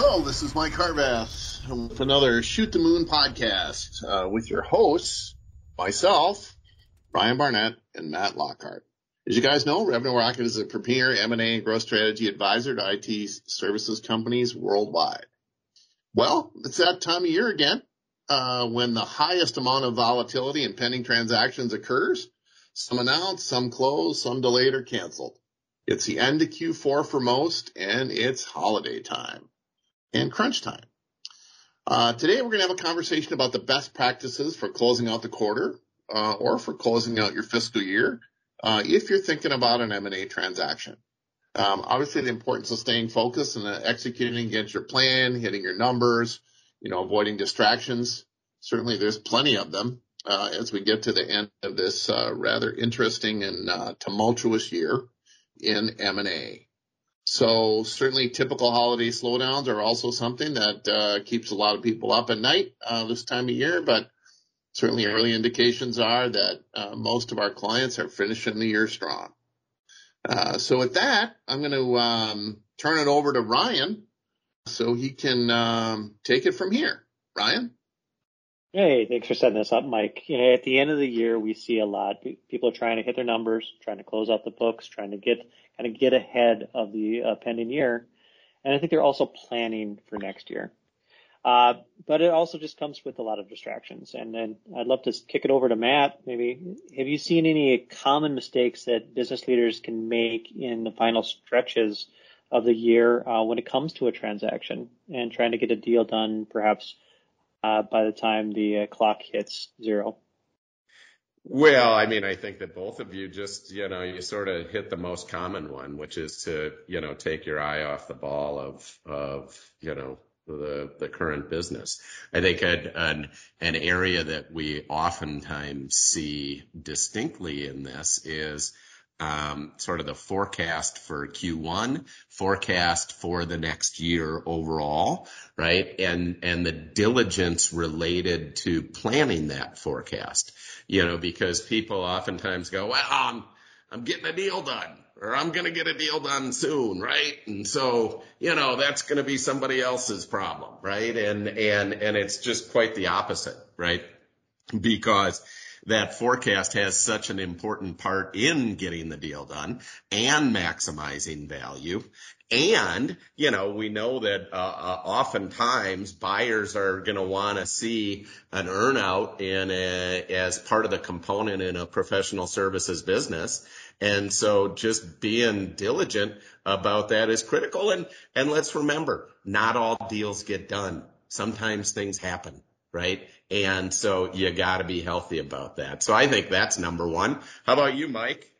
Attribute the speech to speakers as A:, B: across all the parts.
A: Hello, this is Mike Harvath with another Shoot the Moon podcast with your hosts, myself, Brian Barnett, and Matt Lockhart. As you guys know, Revenue Rocket is a premier M&A and growth strategy advisor to IT services companies worldwide. Well, it's that time of year again when the highest amount of volatility in pending transactions occurs. Some announced, some closed, some delayed or canceled. It's the end of Q4 for most, and it's holiday time and crunch time. Today, we're going to have a conversation about the best practices for closing out the quarter or for closing out your fiscal year if you're thinking about an M&A transaction. Obviously, the importance of staying focused and executing against your plan, hitting your numbers, avoiding distractions. Certainly, there's plenty of them as we get to the end of this rather interesting and tumultuous year in M&A. So certainly typical holiday slowdowns are also something that keeps a lot of people up at night this time of year, but certainly early indications are that most of our clients are finishing the year strong. So with that, I'm going to turn it over to Ryan so he can take it from here. Ryan?
B: Hey, thanks for setting this up, Mike. At the end of the year, we see a lot. People are trying to hit their numbers, trying to close out the books, trying to get ahead of the pending year. And I think they're also planning for next year. But it also just comes with a lot of distractions. And then I'd love to kick it over to Matt. Maybe, have you seen any common mistakes that business leaders can make in the final stretches of the year when it comes to a transaction and trying to get a deal done perhaps by the time the clock hits zero?
C: Well, I mean, I think that both of you just, you sort of hit the most common one, which is to, take your eye off the ball of the current business. I think an area that we oftentimes see distinctly in this is sort of the forecast for Q1, forecast for the next year overall, right? And the diligence related to planning that forecast, because people oftentimes go, well, I'm getting a deal done, or I'm going to get a deal done soon, right? And so, that's going to be somebody else's problem, right? And it's just quite the opposite, right? Because that forecast has such an important part in getting the deal done and maximizing value. And, we know that oftentimes buyers are going to want to see an earnout as part of the component in a professional services business. And so just being diligent about that is critical. And let's remember, not all deals get done. Sometimes things happen. Right? And so you got to be healthy about that. So I think that's number one. How about you, Mike?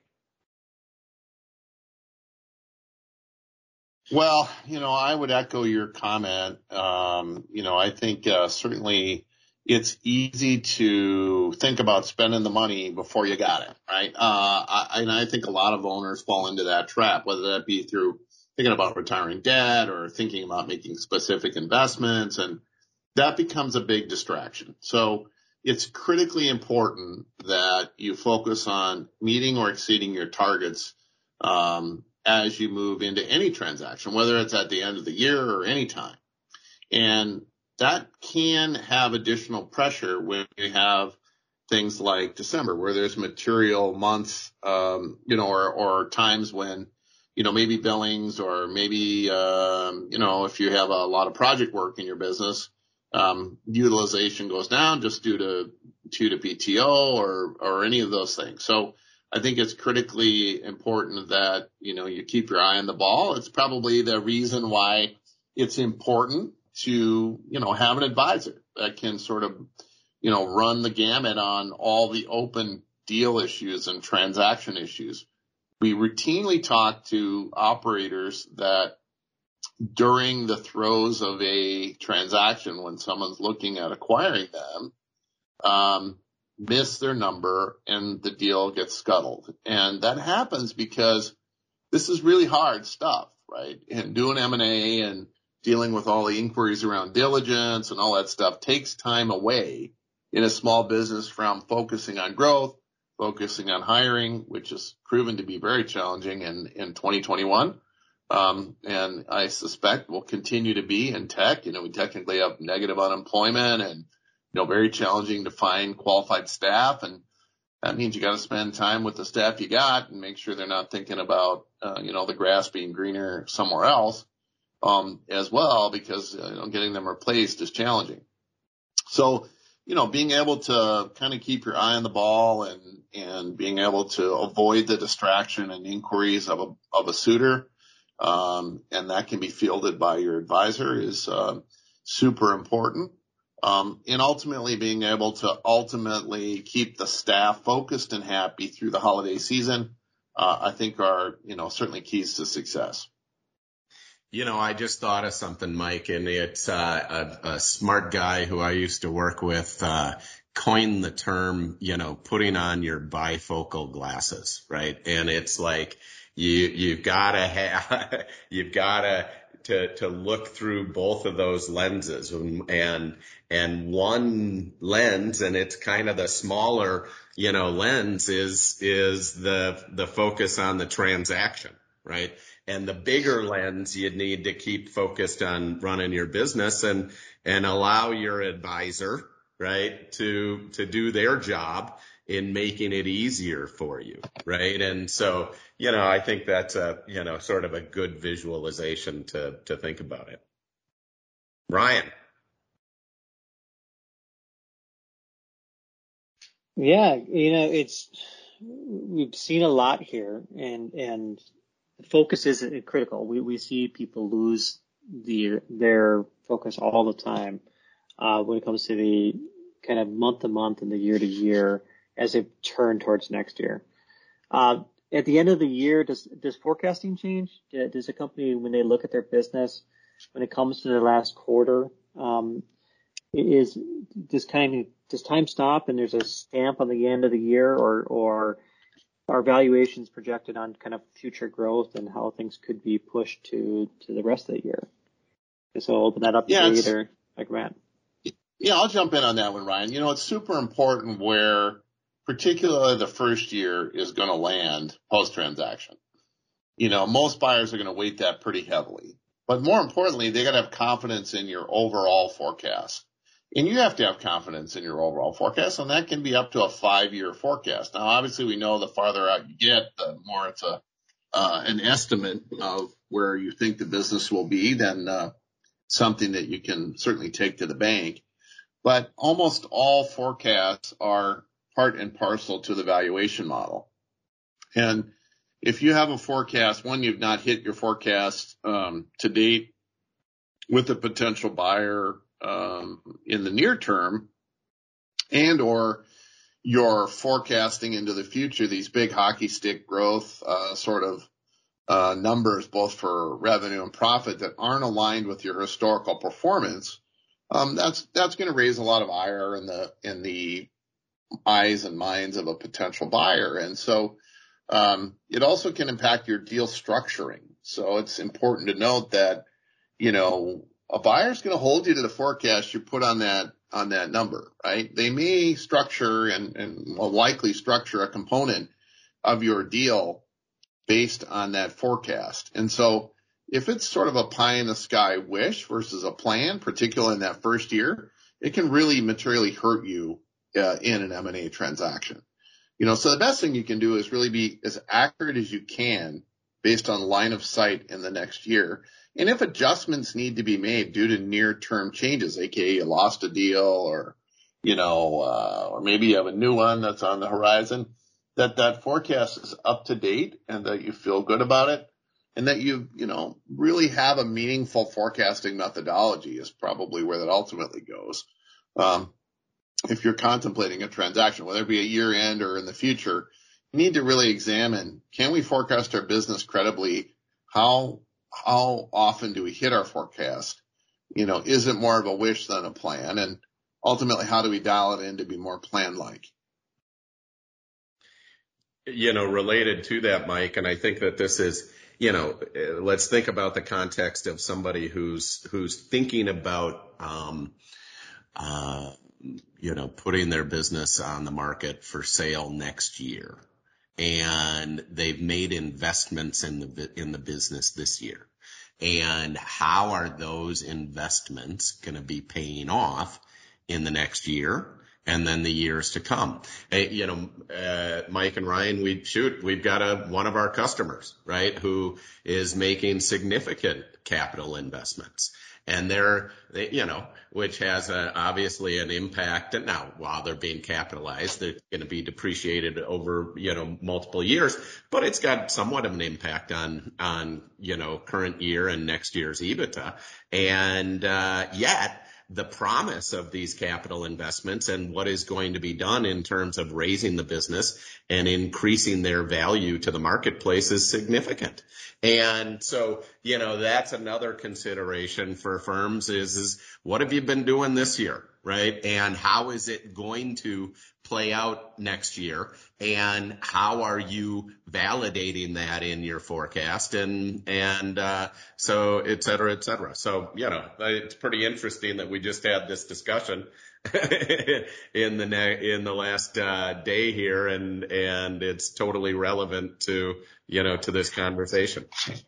A: Well, I would echo your comment. I think certainly it's easy to think about spending the money before you got it, right? And I think a lot of owners fall into that trap, whether that be through thinking about retiring debt or thinking about making specific investments, and that becomes a big distraction. So it's critically important that you focus on meeting or exceeding your targets as you move into any transaction, whether it's at the end of the year or any time. And that can have additional pressure when you have things like December, where there's material months, or times when, maybe billings or maybe, if you have a lot of project work in your business, utilization goes down just due to PTO or any of those things. So I think it's critically important that, you keep your eye on the ball. It's probably the reason why it's important to, have an advisor that can sort of, run the gamut on all the open deal issues and transaction issues. We routinely talk to operators that during the throes of a transaction, when someone's looking at acquiring them, miss their number and the deal gets scuttled. And that happens because this is really hard stuff, right? And doing M&A and dealing with all the inquiries around diligence and all that stuff takes time away in a small business from focusing on growth, focusing on hiring, which has proven to be very challenging in 2021. And I suspect will continue to be in tech. We technically have negative unemployment and, very challenging to find qualified staff. And that means you got to spend time with the staff you got and make sure they're not thinking about, the grass being greener somewhere else, as well, because, getting them replaced is challenging. So, being able to kind of keep your eye on the ball and being able to avoid the distraction and inquiries of a suitor, and that can be fielded by your advisor is, super important. And ultimately being able to keep the staff focused and happy through the holiday season, I think are, certainly keys to success.
C: I just thought of something, Mike, and it's a smart guy who I used to work with coined the term, putting on your bifocal glasses, right? And it's like you've got to have you've got to look through both of those lenses, and one lens, and it's kind of the smaller, lens is the focus on the transaction, right? And the bigger lens you'd need to keep focused on running your business and allow your advisor, right, to do their job in making it easier for you, right? And so, I think that's sort of a good visualization to think about it. Ryan.
B: Yeah, we've seen a lot here, and focus is critical. We see people lose their focus all the time when it comes to the kind of month to month and the year to year as they turn towards next year. At the end of the year, does forecasting change? Does a company, when they look at their business, when it comes to the last quarter, does time stop and there's a stamp on the end of the year, or are valuations projected on kind of future growth and how things could be pushed to the rest of the year? So I'll open that up to either like Matt.
A: Yeah, I'll jump in on that one, Ryan. It's super important where particularly the first year is going to land post-transaction. Most buyers are going to weight that pretty heavily. But more importantly, they got to have confidence in your overall forecast. And you have to have confidence in your overall forecast, and that can be up to a 5-year forecast. Now, obviously, we know the farther out you get, the more it's an estimate of where you think the business will be than something that you can certainly take to the bank. But almost all forecasts are part and parcel to the valuation model. And if you have a forecast, you've not hit your forecast to date with a potential buyer in the near term, and or you're forecasting into the future these big hockey stick growth numbers, both for revenue and profit, that aren't aligned with your historical performance, that's going to raise a lot of ire in the eyes and minds of a potential buyer. And so it also can impact your deal structuring. So it's important to note that a buyer's going to hold you to the forecast you put on that number, right? They may structure and will likely structure a component of your deal based on that forecast. And so if it's sort of a pie in the sky wish versus a plan, particularly in that first year, it can really materially hurt you in an M&A transaction. So the best thing you can do is really be as accurate as you can based on line of sight in the next year. And if adjustments need to be made due to near-term changes, aka you lost a deal, or or maybe you have a new one that's on the horizon, that forecast is up to date and that you feel good about it, and that you really have a meaningful forecasting methodology is probably where that ultimately goes. If you're contemplating a transaction, whether it be a year end or in the future, you need to really examine, can we forecast our business credibly? How often do we hit our forecast? Is it more of a wish than a plan? And ultimately, how do we dial it in to be more plan-like?
C: Related to that, Mike, and I think that this is, let's think about the context of somebody who's thinking about, putting their business on the market for sale next year. and they've made investments in the business this year. And how are those investments going to be paying off in the next year and then the years to come? Mike and Ryan, we've got one of our customers, right, who is making significant capital investments. And which has obviously an impact. And now, while they're being capitalized, they're going to be depreciated over, multiple years, but it's got somewhat of an impact on current year and next year's EBITDA. And, yet the promise of these capital investments and what is going to be done in terms of raising the business and increasing their value to the marketplace is significant. And so, that's another consideration for firms is what have you been doing this year, right? And how is it going to play out next year? And how are you validating that in your forecast? And so et cetera, et cetera. So, it's pretty interesting that we just had this discussion in the last day here, and it's totally relevant to this conversation.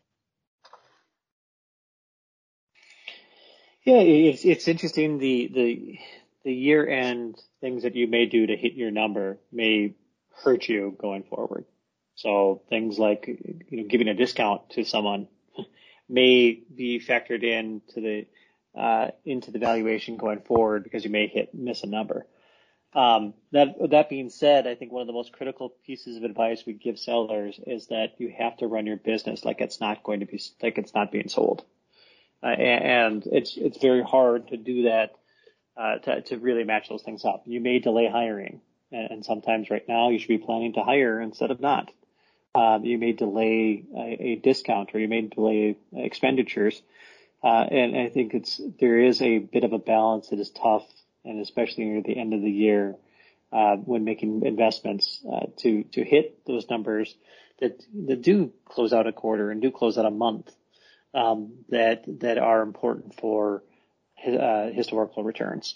B: Yeah, it's interesting. The year end things that you may do to hit your number may hurt you going forward. So things like giving a discount to someone may be factored into the valuation going forward because you may miss a number. That being said, I think one of the most critical pieces of advice we give sellers is that you have to run your business like it's not being sold. And it's very hard to do that, to really match those things up. You may delay hiring, and sometimes right now you should be planning to hire instead of not. You may delay a discount, or you may delay expenditures. And I think there is a bit of a balance that is tough, and especially near the end of the year, when making investments, to hit those numbers that do close out a quarter and do close out a month, that are important for historical returns.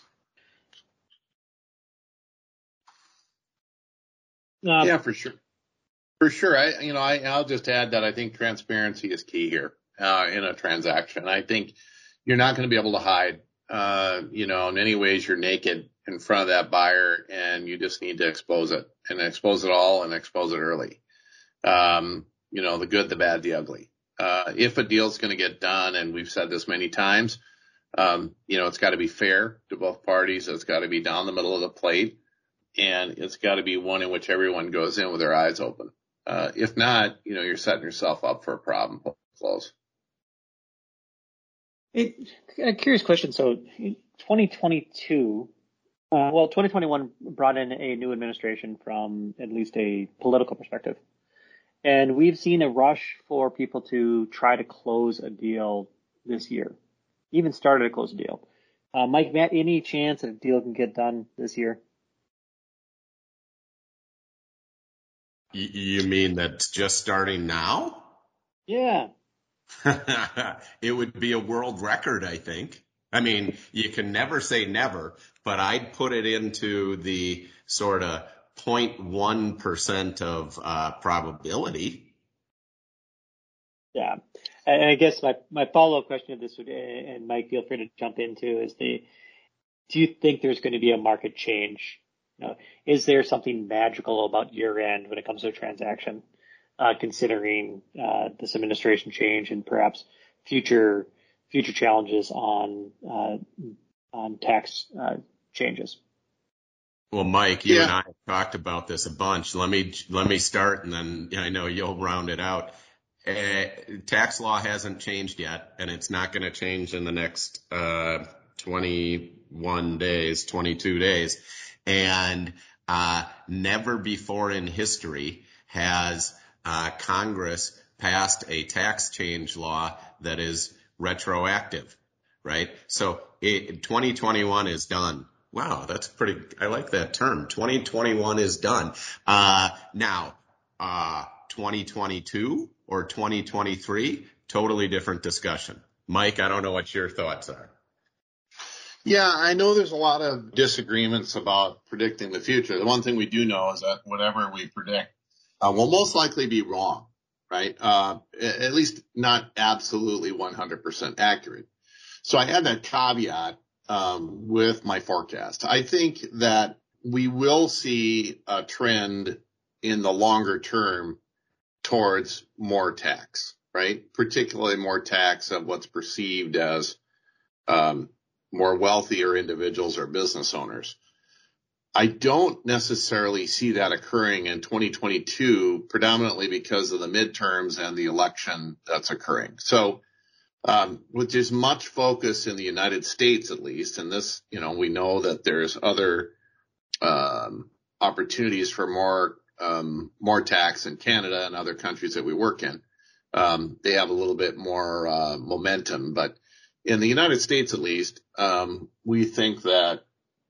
A: Yeah, for sure. For sure. I'll just add that I think transparency is key here, in a transaction. I think you're not going to be able to hide, in many ways you're naked in front of that buyer, and you just need to expose it all and expose it early. The good, the bad, the ugly. If a deal's going to get done, and we've said this many times, it's got to be fair to both parties. It's got to be down the middle of the plate, and it's got to be one in which everyone goes in with their eyes open. If not, you're setting yourself up for a problem. Close.
B: A curious question. So 2022, 2021 brought in a new administration from at least a political perspective. And we've seen a rush for people to try to close a deal this year, even started to close a deal. Mike, Matt, any chance that a deal can get done this year?
C: You mean that's just starting now?
B: Yeah.
C: It would be a world record, I think. I mean, you can never say never, but I'd put it into the sort of 0.1% of probability.
B: Yeah. And I guess my follow-up question of this would, and Mike, feel free to jump into, is do you think there's going to be a market change? Is there something magical about year end when it comes to a transaction, considering this administration change and perhaps future challenges on tax changes?
C: Well, Mike, you and I have talked about this a bunch. Let me start, and then I know you'll round it out. Tax law hasn't changed yet, and it's not going to change in the next 21 days, 22 days. And never before in history has Congress passed a tax change law that is retroactive, right? So 2021 is done. Wow, that's I like that term. 2021 is done. Now, 2022 or 2023, totally different discussion. Mike, I don't know what your thoughts are.
A: Yeah, I know there's a lot of disagreements about predicting the future. The one thing we do know is that whatever we predict will most likely be wrong, right? At least not absolutely 100% accurate. So I had that caveat with my forecast. I think that we will see a trend in the longer term towards more tax, right? Particularly more tax of what's perceived as more wealthier individuals or business owners. I don't necessarily see that occurring in 2022, predominantly because of the midterms and the election that's occurring. So, with as much focus in the United States, at least, and this, we know that there's other, opportunities for more tax in Canada and other countries that we work in. They have a little bit more, momentum, but in the United States, at least, we think that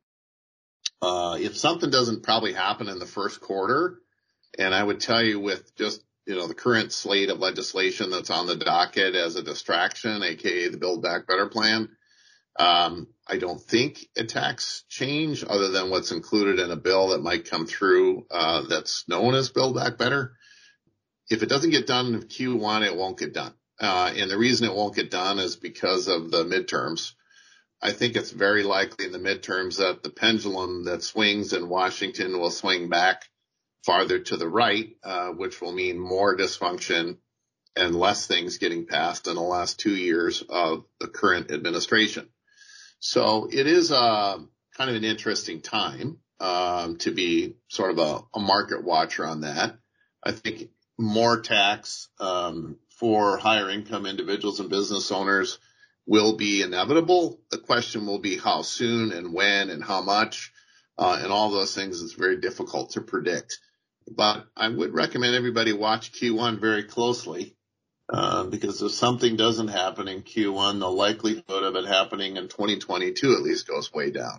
A: if something doesn't probably happen in the first quarter, and I would tell you with just, the current slate of legislation that's on the docket as a distraction, aka the Build Back Better plan, I don't think a tax change other than what's included in a bill that might come through, that's known as Build Back Better. If it doesn't get done in Q1, it won't get done. And the reason it won't get done is because of the midterms. I think it's very likely in the midterms that the pendulum that swings in Washington will swing back farther to the right, which will mean more dysfunction and less things getting passed in the last 2 years of the current administration. So it is kind of an interesting time to be sort of a market watcher on that. I think more tax for higher income individuals and business owners will be inevitable. The question will be how soon and when and how much, and all those things is very difficult to predict. But I would recommend everybody watch Q1 very closely, because if something doesn't happen in Q1, the likelihood of it happening in 2022 at least goes way down.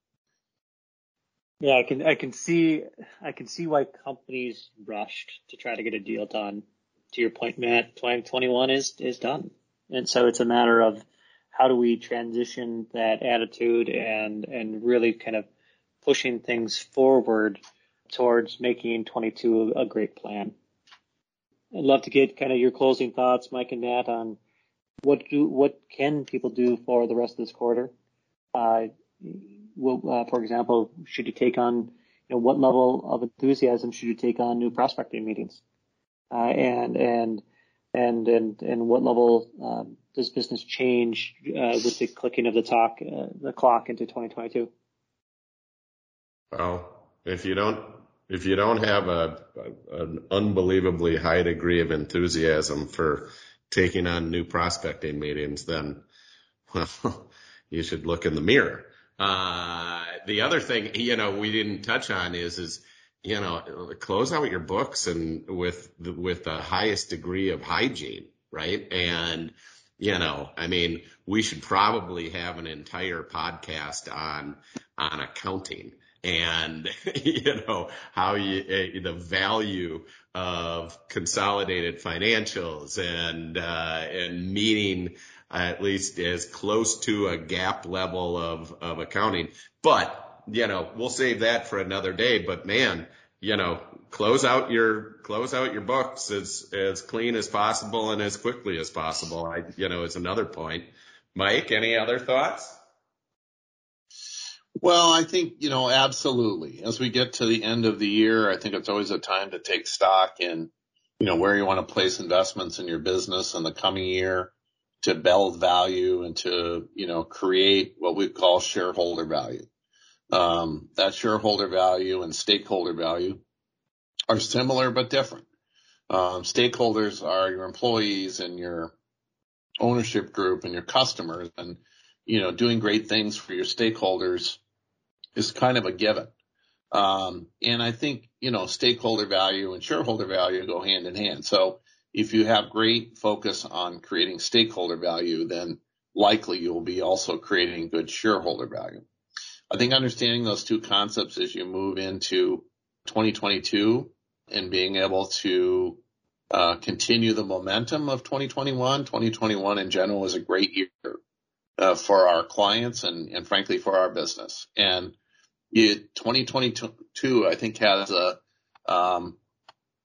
B: Yeah, I can see why companies rushed to try to get a deal done. To your point, Matt, 2021 is done. And so it's a matter of how do we transition that attitude and really kind of pushing things forward towards making 22 a great plan. I'd love to get kind of your closing thoughts, Mike and Nat, on what can people do for the rest of this quarter. For example, should you take on, what level of enthusiasm should you take on new prospecting meetings, and what level does business change with the clicking of the clock into 2022?
C: Well, if you don't have an unbelievably high degree of enthusiasm for taking on new prospecting meetings, then, well, you should look in the mirror. The other thing, we didn't touch on is, close out your books and with the highest degree of hygiene, right? And, we should probably have an entire podcast on accounting and, how the value of consolidated financials and meeting at least as close to a GAAP level of accounting. But, we'll save that for another day. But man, close out your books as clean as possible and as quickly as possible. Is another point. Mike, any other thoughts?
A: Well, I think, absolutely. As we get to the end of the year, I think it's always a time to take stock in, where you want to place investments in your business in the coming year to build value and to, create what we call shareholder value. That shareholder value and stakeholder value are similar but different. Stakeholders are your employees and your ownership group and your customers, and, doing great things for your stakeholders is kind of a given. And I think, stakeholder value and shareholder value go hand in hand. So if you have great focus on creating stakeholder value, then likely you'll be also creating good shareholder value. I think understanding those two concepts as you move into 2022 and being able to continue the momentum of 2021. 2021 in general was a great year for our clients and frankly for our business. And 2022 I think has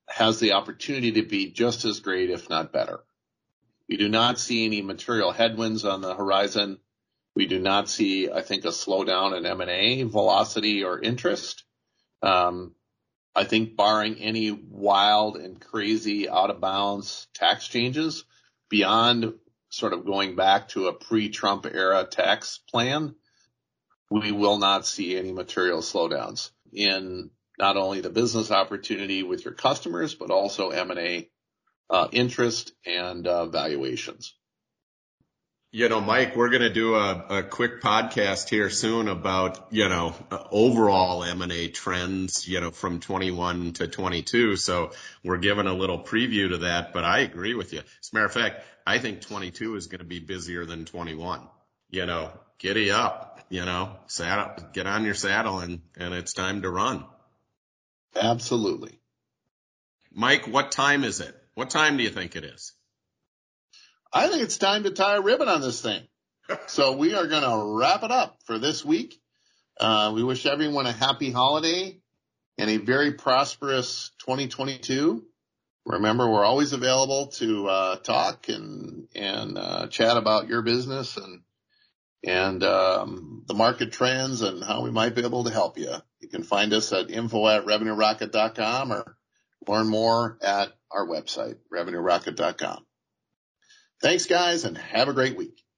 A: has the opportunity to be just as great, if not better. We do not see any material headwinds on the horizon. We do not see, I think, a slowdown in M&A velocity or interest. I think barring any wild and crazy out of bounds tax changes beyond sort of going back to a pre-Trump era tax plan, we will not see any material slowdowns in not only the business opportunity with your customers, but also M&A interest and valuations.
C: Mike, we're going to do a quick podcast here soon about, overall M&A trends, from 21 to 22. So we're giving a little preview to that, but I agree with you. As a matter of fact, I think 22 is going to be busier than 21. Giddy up, saddle, get on your saddle and it's time to run.
A: Absolutely.
C: Mike, what time is it? What time do you think it is?
A: I think it's time to tie a ribbon on this thing. So we are going to wrap it up for this week. We wish everyone a happy holiday and a very prosperous 2022. Remember, we're always available to talk and chat about your business and the market trends and how we might be able to help you. You can find us at info@revenuerocket.com or learn more at our website, revenuerocket.com. Thanks, guys, and have a great week.